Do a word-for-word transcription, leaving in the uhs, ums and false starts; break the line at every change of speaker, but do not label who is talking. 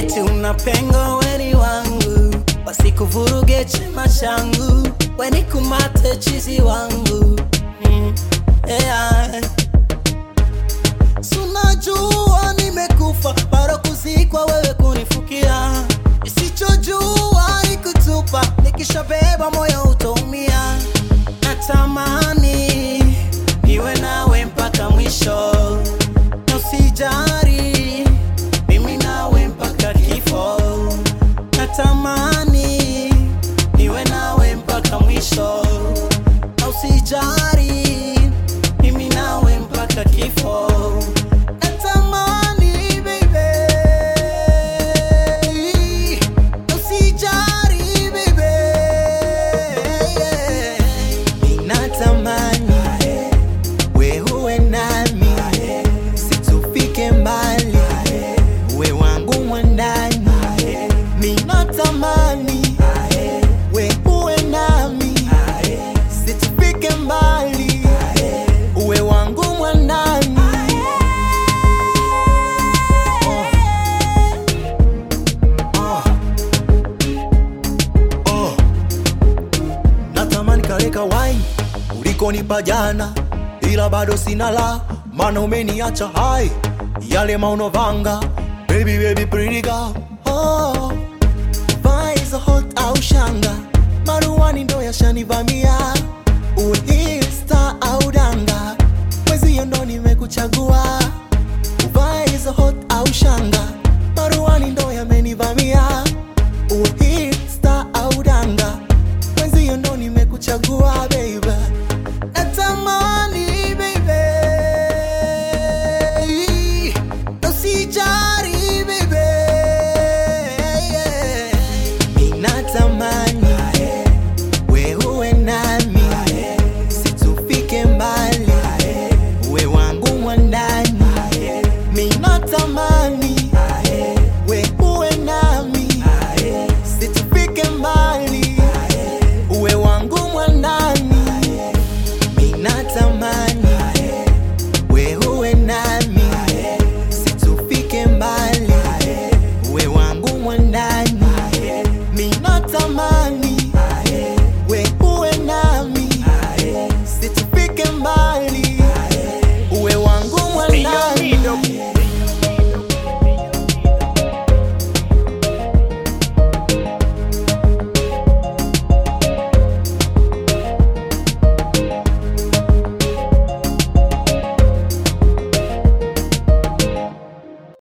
eti unapengo weni wangu, wasikuvuruge chema changu, weni kumate chizi wangu. mm. yeah. Sunajua nimekufa, bado kuzikwa wewe kunifukia. Isichojua ikutupa, nikishabeba moyo utaumia. Natamani niwe nawe mpaka mwisho, na usijari mimi nawe mpaka kifo. Natamani niwe nawe mpaka mwisho, na usijari mimi nawe mpaka kifo. Natamani baby, usijari baby, ninatamani we uwe nami, situfike mbali, we wangu mwandani. Ninatamani we uwe nami, situfike mbali, uwe wangu mwandani. oh. oh. oh. Natamani kale kawaii ulikonipa jana, ila bado sina la, mana umeniacha hai. Yale maono vanga, baby baby pretty girl. oh. Vaiza hot au shanga, maruani ndo yashanivamia. Uwe hii star au danga, mwezi ndo nimekuchagua. Vaiza hot au shanga,